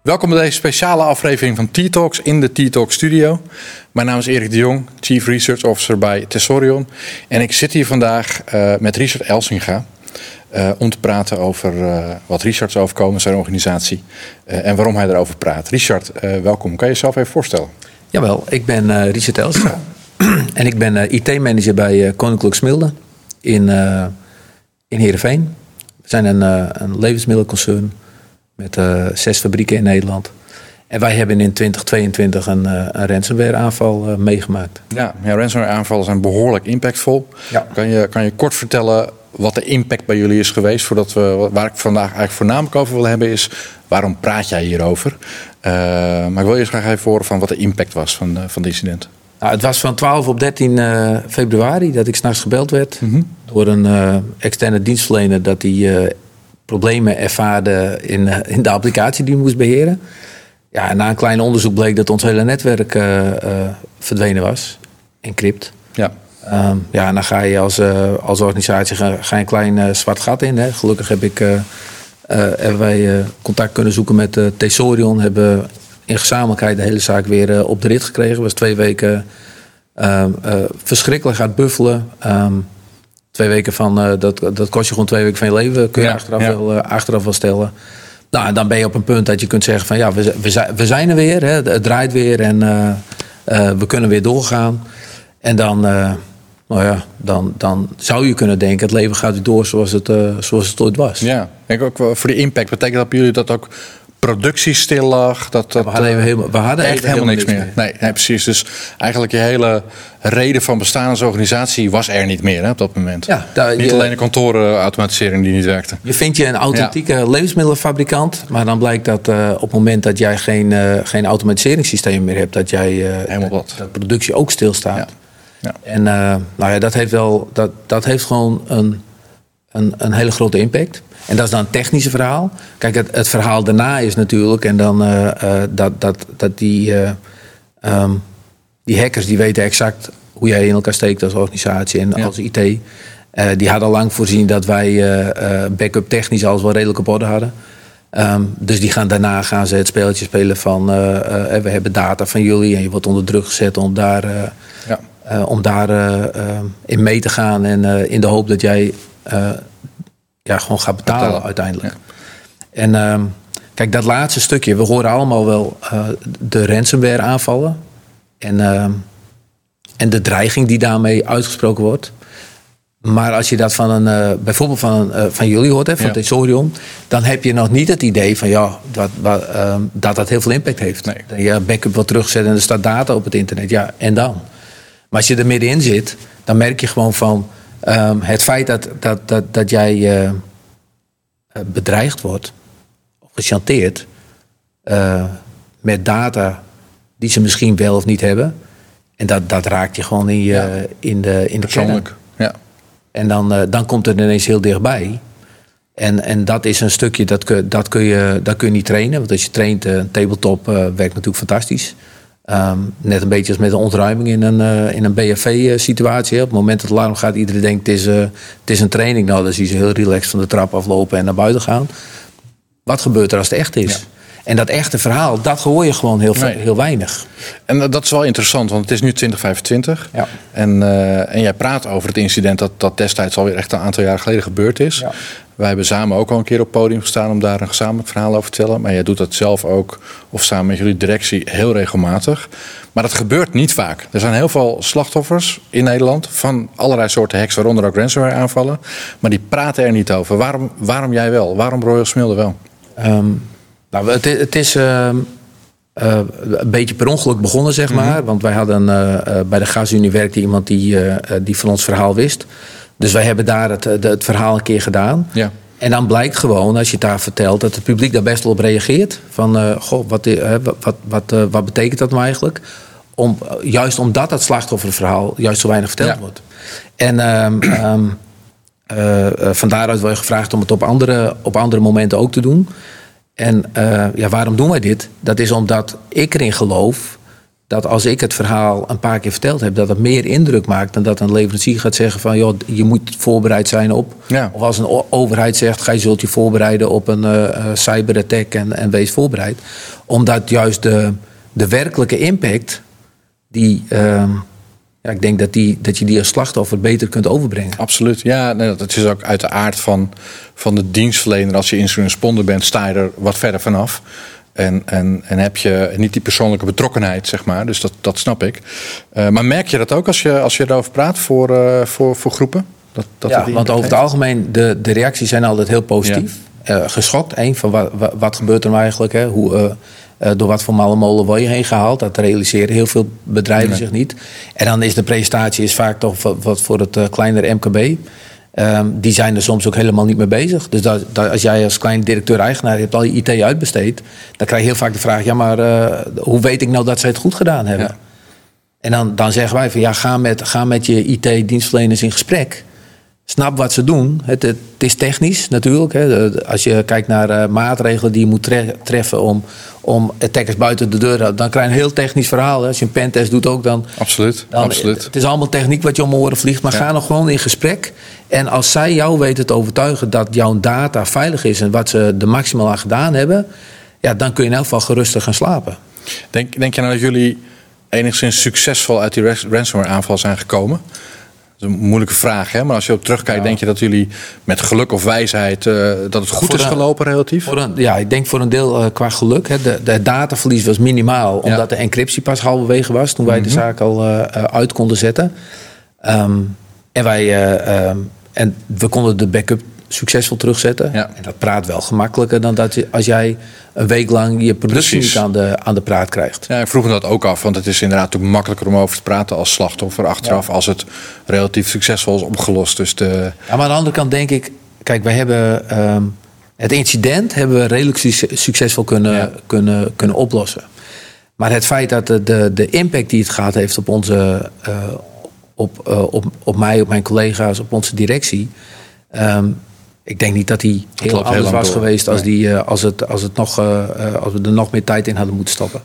Welkom bij deze speciale aflevering van T-Talks in de T-Talk studio. Mijn naam is Erik de Jong, Chief Research Officer bij Tesorion. En ik zit hier vandaag met Richard Elsinga om te praten over wat Richard is overkomen, zijn organisatie, en waarom hij erover praat. Richard, welkom. Kan je jezelf even voorstellen? Jawel, ik ben Richard Elsinga en ik ben IT-manager bij Koninklijk Smilde in Heerenveen. We zijn een levensmiddelenconcern met 6 fabrieken in Nederland. En wij hebben in 2022 een ransomware aanval meegemaakt. Ja, ransomware aanvallen zijn behoorlijk impactvol. Ja. Kan je kort vertellen wat de impact bij jullie is geweest? Waar ik vandaag eigenlijk voornamelijk over wil hebben is, waarom praat jij hierover? Maar ik wil eerst graag even horen van wat de impact was van het incident. Nou, het was van 12 op 13 februari dat ik 's nachts gebeld werd door een externe dienstverlener dat hij problemen ervaarde in de applicatie die we moest beheren. Ja, en na een klein onderzoek bleek dat ons hele netwerk verdwenen was, encrypt. Ja. En dan ga je als organisatie een klein zwart gat in. Hè. Gelukkig hebben wij contact kunnen zoeken met Tesorion. Hebben in gezamenlijkheid de hele zaak weer op de rit gekregen. Het was 2 weken verschrikkelijk gaat buffelen. 2 weken van, dat kost je gewoon 2 weken van je leven. Kun je achteraf wel stellen. Nou, en dan ben je op een punt dat je kunt zeggen van ja, we zijn er weer. Hè, het draait weer en we kunnen weer doorgaan. En dan zou je kunnen denken, het leven gaat weer door zoals het ooit was. Ja, ik ook voor de impact. Betekent dat bij jullie dat ook productie stil lag? We hadden echt helemaal niks meer. Nee, precies. Dus eigenlijk je hele reden van bestaan als organisatie was er niet meer, hè, op dat moment. Ja, niet alleen de kantorenautomatisering die niet werkte. Je vindt je een authentieke levensmiddelenfabrikant, maar dan blijkt dat op het moment dat jij geen automatiseringssysteem meer hebt, dat dat productie ook stilstaat. Ja. En dat heeft gewoon een hele grote impact. En dat is dan een technische verhaal. Kijk, het verhaal daarna is natuurlijk, en dan dat die hackers die weten exact hoe jij in elkaar steekt als organisatie en als IT. Die hadden al lang voorzien dat wij backup technisch alles wel redelijk op orde hadden. Dus daarna gaan ze het spelletje spelen van we hebben data van jullie en je wordt onder druk gezet om daar in mee te gaan en in de hoop dat jij gewoon gaat betalen uiteindelijk. Ja. En kijk, dat laatste stukje, we horen allemaal wel de ransomware aanvallen en de dreiging die daarmee uitgesproken wordt. Maar als je dat bijvoorbeeld van jullie hoort, van Tesorion, dan heb je nog niet het idee van dat heel veel impact heeft. Nee. Je backup wordt teruggezet en er staat data op het internet. Ja, en dan? Maar als je er middenin zit, dan merk je gewoon van het feit dat jij bedreigd wordt of gechanteerd met data die ze misschien wel of niet hebben. En dat raakt je gewoon in de persoonlijk. Ja. En dan komt het ineens heel dichtbij. En dat is een stukje, dat kun je niet trainen. Want als je traint, een tabletop werkt natuurlijk fantastisch. Net een beetje als met een ontruiming in een BFV-situatie. Op het moment dat het alarm gaat, iedereen denkt het is een training. Nou, dan zie je ze heel relaxed van de trap aflopen en naar buiten gaan. Wat gebeurt er als het echt is? Ja. En dat echte verhaal, dat hoor je gewoon heel weinig. En dat is wel interessant, want het is nu 2025. Ja. En jij praat over het incident dat destijds alweer echt een aantal jaren geleden gebeurd is. Ja. Wij hebben samen ook al een keer op het podium gestaan om daar een gezamenlijk verhaal over te vertellen. Maar jij doet dat zelf ook, of samen met jullie directie, heel regelmatig. Maar dat gebeurt niet vaak. Er zijn heel veel slachtoffers in Nederland van allerlei soorten hacks, waaronder ook ransomware aanvallen. Maar die praten er niet over. Waarom jij wel? Waarom Royal Smilde wel? Het is een beetje per ongeluk begonnen, zeg maar. Want wij hadden bij de GasUnie werkte iemand die van ons verhaal wist. Dus wij hebben daar het verhaal een keer gedaan. Ja. En dan blijkt gewoon, als je het daar vertelt, dat het publiek daar best wel op reageert. Van, wat betekent dat nou eigenlijk? Juist omdat dat slachtofferverhaal juist zo weinig verteld wordt. En van daaruit word je gevraagd om het op andere momenten ook te doen. En waarom doen wij dit? Dat is omdat ik erin geloof dat als ik het verhaal een paar keer verteld heb, dat het meer indruk maakt dan dat een leverancier gaat zeggen van, joh, je moet voorbereid zijn op. Ja. Of als een overheid zegt, gij zult je voorbereiden op een cyberattack en wees voorbereid. Omdat juist de werkelijke impact, ik denk dat je die als slachtoffer beter kunt overbrengen. Absoluut. Ja, dat is ook uit de aard van de dienstverlener. Als je in zo'n responder bent, sta je er wat verder vanaf. En heb je niet die persoonlijke betrokkenheid, zeg maar. Dus dat snap ik. Maar merk je dat ook als je erover praat voor groepen? Want over het algemeen, de reacties zijn altijd heel positief. Ja. Geschokt, van wat gebeurt er nou eigenlijk? Hè? Door wat voor malle molen word je heen gehaald? Dat realiseren heel veel bedrijven zich niet. En dan is de presentatie vaak toch wat voor het kleinere MKB. Die zijn er soms ook helemaal niet mee bezig. Dus als jij als klein directeur-eigenaar hebt al je IT uitbesteed, dan krijg je heel vaak de vraag, hoe weet ik nou dat zij het goed gedaan hebben? Ja. En dan zeggen wij van, ga met je IT-dienstverleners in gesprek. Snap wat ze doen. Het is technisch natuurlijk. Hè. Als je kijkt naar maatregelen die je moet treffen om attackers buiten de deur te houden, dan krijg je een heel technisch verhaal. Hè. Als je een pentest doet ook, dan... Absoluut. Het is allemaal techniek wat je om oren vliegt. Maar ga nog gewoon in gesprek. En als zij jou weten te overtuigen dat jouw data veilig is en wat ze er maximaal aan gedaan hebben, dan kun je in elk geval gerustig gaan slapen. Denk je nou dat jullie enigszins succesvol uit die ransomware aanval zijn gekomen? Dat is een moeilijke vraag, hè? Maar als je op terugkijkt, denk je dat jullie met geluk of wijsheid dat het goed is gelopen relatief? Ik denk voor een deel qua geluk. Hè. De dataverlies was minimaal, omdat de encryptie pas halverwege was toen wij de zaak al uit konden zetten. En we konden de backup succesvol terugzetten. Ja. En dat praat wel gemakkelijker dan als jij een week lang je productie niet aan de praat krijgt. Ja, ik vroeg me dat ook af, want het is inderdaad natuurlijk makkelijker om over te praten als slachtoffer achteraf, als het relatief succesvol is opgelost. Dus maar aan de andere kant denk ik, kijk, wij hebben het incident hebben we redelijk succesvol kunnen oplossen. Maar het feit dat de impact die het gehad heeft op onze op mij, op mijn collega's, op onze directie. Ik denk niet dat hij heel anders was geweest als we er nog meer tijd in hadden moeten stoppen.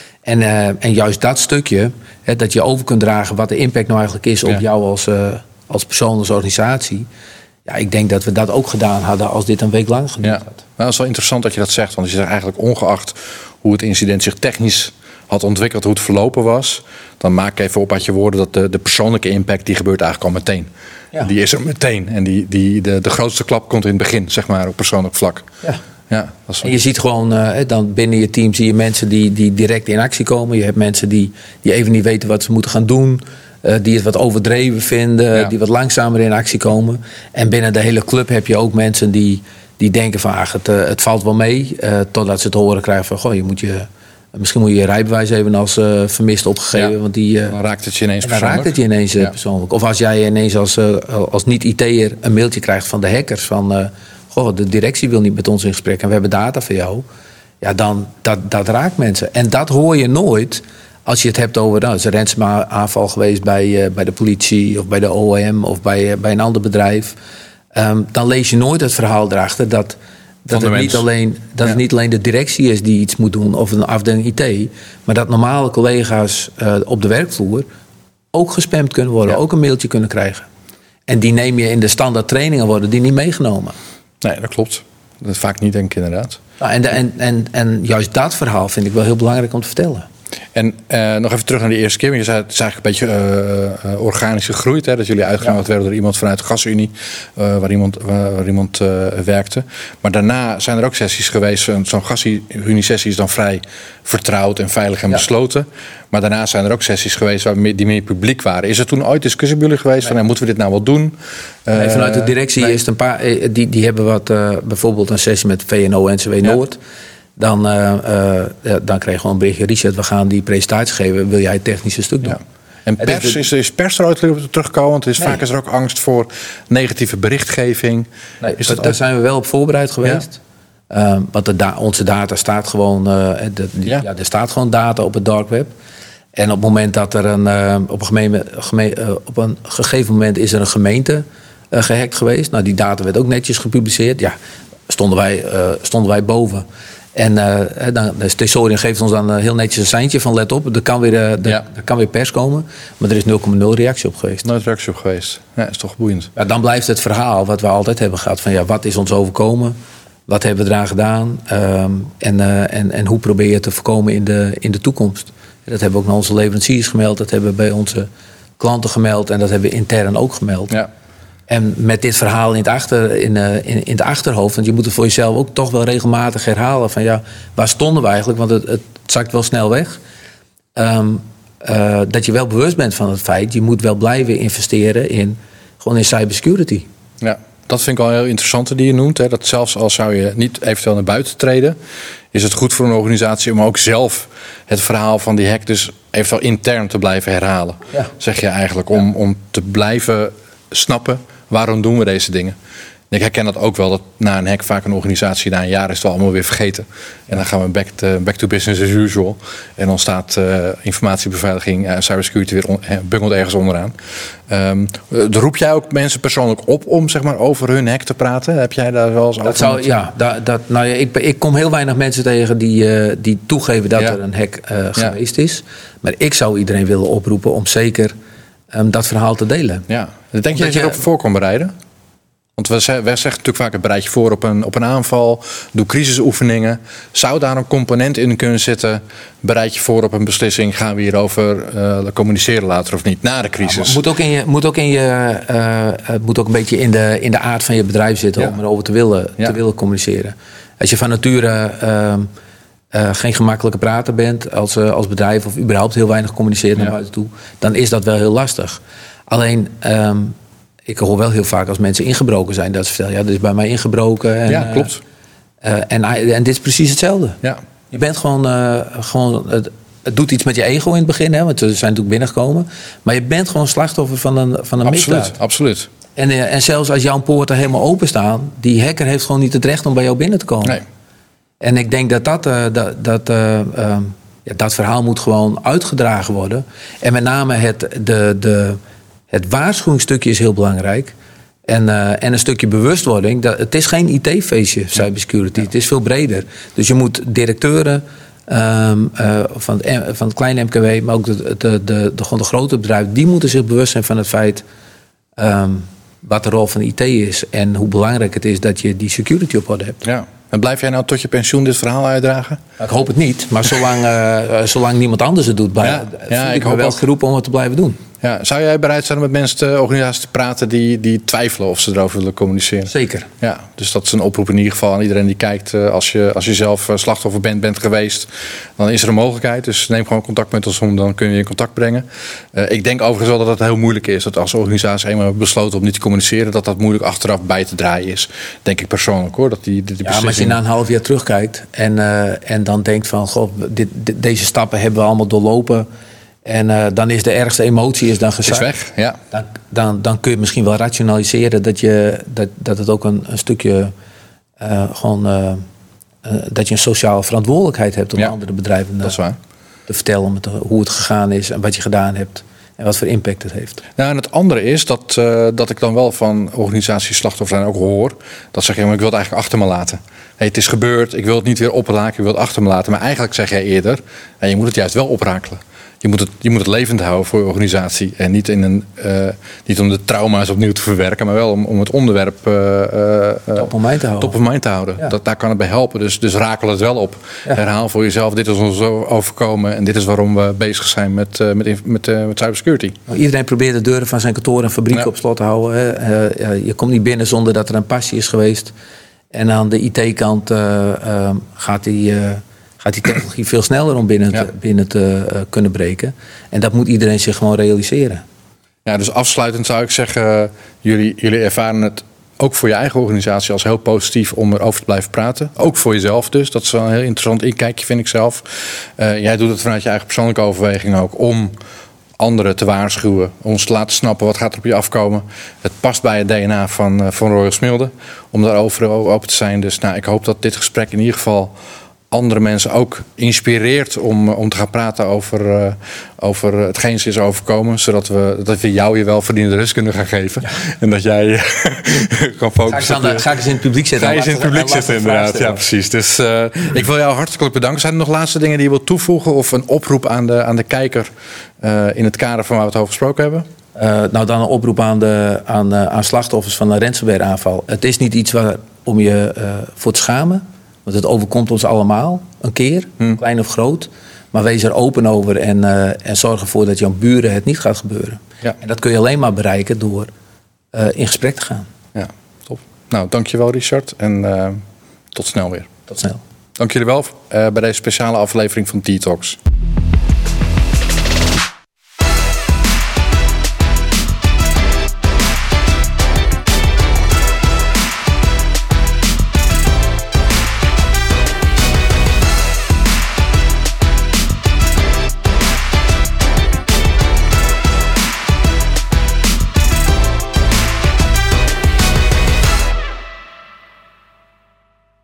En juist dat stukje, dat je over kunt dragen wat de impact nou eigenlijk is op jou als persoon, als organisatie. Ja, ik denk dat we dat ook gedaan hadden als dit een week lang geduurd had. Nou, dat is wel interessant dat je dat zegt. Want je zegt eigenlijk ongeacht hoe het incident zich technisch had ontwikkeld, hoe het verlopen was, dan maak ik even op uit je woorden dat de persoonlijke impact die gebeurt eigenlijk al meteen. Ja. Die is er meteen. En de grootste klap komt in het begin, zeg maar, op persoonlijk vlak. Ja, dat is en je ziet gewoon, dan binnen je team zie je mensen die direct in actie komen. Je hebt mensen die even niet weten wat ze moeten gaan doen. Die het wat overdreven vinden. Die wat langzamer in actie komen. En binnen de hele club heb je ook mensen die denken van, het valt wel mee. Totdat ze het horen krijgen van, goh, misschien moet je je rijbewijs even als vermist opgegeven. Want dan raakt het je ineens persoonlijk. Of als jij ineens als niet-IT'er een mailtje krijgt van de hackers van, de directie wil niet met ons in gesprek en we hebben data van jou. Ja, dan dat raakt mensen. En dat hoor je nooit als je het hebt over, is een ransomware aanval geweest bij de politie of bij de OM of bij een ander bedrijf. Dan lees je nooit het verhaal erachter dat het niet alleen de directie is die iets moet doen of een afdeling IT, maar dat normale collega's op de werkvloer ook gespamd kunnen worden, ook een mailtje kunnen krijgen. En die neem je in de standaard trainingen, worden die niet meegenomen. Nee, dat klopt. Dat is vaak niet, denk ik, inderdaad. Nou, en juist dat verhaal vind ik wel heel belangrijk om te vertellen. En nog even terug naar de eerste keer. Je zei, het is eigenlijk een beetje organisch gegroeid. Hè, dat jullie uitgenodigd werden door iemand vanuit de GasUnie. Waar iemand werkte. Maar daarna zijn er ook sessies geweest. Zo'n GasUnie-sessie is dan vrij vertrouwd en veilig en besloten. Maar daarna zijn er ook sessies geweest die meer publiek waren. Is er toen ooit discussie bij jullie geweest? Van, moeten we dit nou wel doen? Vanuit de directie is het een paar. Die hebben bijvoorbeeld een sessie met VNO-NCW Noord. Dan kreeg gewoon een berichtje, Richard, we gaan die presentatie geven. Wil jij het technische stuk doen? Ja. En pers, is pers er ooit teruggekomen? Want vaak is er ook angst voor negatieve berichtgeving. Nee, daar zijn we wel op voorbereid geweest. Ja. Want onze data staat gewoon, er staat gewoon data op het dark web. En op het moment dat er op een gegeven moment is er een gemeente gehackt geweest. Nou, die data werd ook netjes gepubliceerd. Ja, stonden wij boven. En de Tesorium geeft ons dan heel netjes een seintje van let op, er kan weer pers komen. Maar er is 0,0 reactie op geweest. Nooit reactie op geweest. Ja, is toch boeiend. Ja, dan blijft het verhaal wat we altijd hebben gehad van wat is ons overkomen? Wat hebben we eraan gedaan? En hoe probeer je het te voorkomen in de toekomst? Dat hebben we ook naar onze leveranciers gemeld. Dat hebben we bij onze klanten gemeld. En dat hebben we intern ook gemeld. Ja. En met dit verhaal in het achterhoofd. Want je moet het voor jezelf ook toch wel regelmatig herhalen. Van waar stonden we eigenlijk? Want het zakt wel snel weg. Dat je wel bewust bent van het feit. Je moet wel blijven investeren in cybersecurity. Ja. Dat vind ik wel heel interessant die je noemt. Hè? Dat zelfs al zou je niet eventueel naar buiten treden, is het goed voor een organisatie om ook zelf het verhaal van die hack dus eventueel intern te blijven herhalen. Ja. Zeg je eigenlijk, om te blijven snappen waarom doen we deze dingen. Ik herken dat ook wel, dat na een hack vaak een organisatie na een jaar is het wel allemaal weer vergeten. En dan gaan we back to business as usual. En dan staat informatiebeveiliging, cybersecurity weer bungelt ergens onderaan. Roep jij ook mensen persoonlijk op om zeg maar over hun hack te praten? Heb jij daar wel eens over? Ik kom heel weinig mensen tegen die toegeven dat er een hack geweest is. Maar ik zou iedereen willen oproepen om zeker dat verhaal te delen. Ja. Denk je dat je erop voor kan bereiden? Want we zeggen natuurlijk vaak, het bereid je voor op een aanval. Doe crisisoefeningen. Zou daar een component in kunnen zitten? Bereid je voor op een beslissing. Gaan we hierover communiceren later of niet? Na de crisis. Het moet ook een beetje in de aard van je bedrijf zitten om erover te willen communiceren. Als je van nature geen gemakkelijke prater bent als bedrijf of überhaupt heel weinig communiceert naar buiten toe, dan is dat wel heel lastig. Alleen ik hoor wel heel vaak als mensen ingebroken zijn dat ze vertellen, dit is bij mij ingebroken. En, klopt. En dit is precies hetzelfde. Ja. Je bent gewoon het doet iets met je ego in het begin, want ze zijn natuurlijk binnengekomen. Maar je bent gewoon slachtoffer van een misdaad. Absoluut. En zelfs als jouw poorten helemaal openstaan, die hacker heeft gewoon niet het recht om bij jou binnen te komen. Nee. En ik denk dat verhaal moet gewoon uitgedragen worden. En met name het waarschuwingsstukje is heel belangrijk. En een stukje bewustwording. Het is geen IT-feestje, cybersecurity. Ja. Het is veel breder. Dus je moet directeuren van het kleine MKB, maar ook de grote bedrijven, die moeten zich bewust zijn van het feit wat de rol van IT is. En hoe belangrijk het is dat je die security op orde hebt. Ja. En blijf jij nou tot je pensioen dit verhaal uitdragen? Ik hoop het niet, maar zolang niemand anders het doet, voel ik me wel geroepen om het te blijven doen. Ja, zou jij bereid zijn om met mensen, organisaties te praten die twijfelen of ze erover willen communiceren? Zeker. Ja, dus dat is een oproep in ieder geval aan iedereen die kijkt. Als je zelf slachtoffer bent geweest, dan is er een mogelijkheid. Dus neem gewoon contact met ons om, dan kun je in contact brengen. Ik denk overigens wel dat het heel moeilijk is. Dat als organisatie eenmaal hebben besloten om niet te communiceren, dat moeilijk achteraf bij te draaien is. Denk ik persoonlijk hoor. Dat die maar als je na een half jaar terugkijkt en dan denkt van, goh, deze stappen hebben we allemaal doorlopen. En dan is de ergste emotie dan gezakt. Is weg, ja. Dan kun je misschien wel rationaliseren dat het ook een stukje dat je een sociale verantwoordelijkheid hebt om andere bedrijven te vertellen hoe het gegaan is en wat je gedaan hebt en wat voor impact het heeft. Nou, en het andere is dat ik dan wel van organisaties slachtoffer zijn ook hoor. Dat zeg je, maar ik wil het eigenlijk achter me laten. Hey, het is gebeurd, ik wil het niet weer opraken, ik wil het achter me laten. Maar eigenlijk zeg jij eerder, je moet het juist wel oprakelen. Je moet het levend houden voor je organisatie. En niet om de trauma's opnieuw te verwerken, maar wel om het onderwerp top of mind te houden. Ja. Daar kan het bij helpen. Dus rakel het wel op. Ja. Herhaal voor jezelf, dit is ons overkomen en dit is waarom we bezig zijn met cybersecurity. Iedereen probeert de deuren van zijn kantoor en fabriek op slot te houden. Je komt niet binnen zonder dat er een passie is geweest. En aan de IT-kant gaat die technologie veel sneller om binnen te kunnen breken. En dat moet iedereen zich gewoon realiseren. Ja, dus afsluitend zou ik zeggen, jullie ervaren het ook voor je eigen organisatie als heel positief om erover te blijven praten. Ook voor jezelf dus. Dat is wel een heel interessant inkijkje, vind ik zelf. Jij doet het vanuit je eigen persoonlijke overweging ook om anderen te waarschuwen, ons te laten snappen wat gaat er op je afkomen. Het past bij het DNA van Royal Smilde om daarover open te zijn. Dus ik hoop dat dit gesprek in ieder geval andere mensen ook inspireert om te gaan praten over hetgeen ze is overkomen. Zodat we jou je welverdiende rust kunnen gaan geven. Ja. En dat jij kan focussen. Ga ik eens in het publiek zetten. Ga je eens in het publiek zetten, inderdaad. Ja, precies. Dus ik wil jou hartelijk bedanken. Zijn er nog laatste dingen die je wilt toevoegen? Of een oproep aan de kijker in het kader van waar we het over gesproken hebben? Nou, dan een oproep aan slachtoffers van een ransomware-aanval. Het is niet iets om je voor te schamen. Want het overkomt ons allemaal een keer, klein of groot. Maar wees er open over en zorg ervoor dat jouw buren het niet gaat gebeuren. Ja. En dat kun je alleen maar bereiken door in gesprek te gaan. Ja, top. Nou, dankjewel Richard en tot snel weer. Tot snel. Dank jullie wel bij deze speciale aflevering van T-Talks.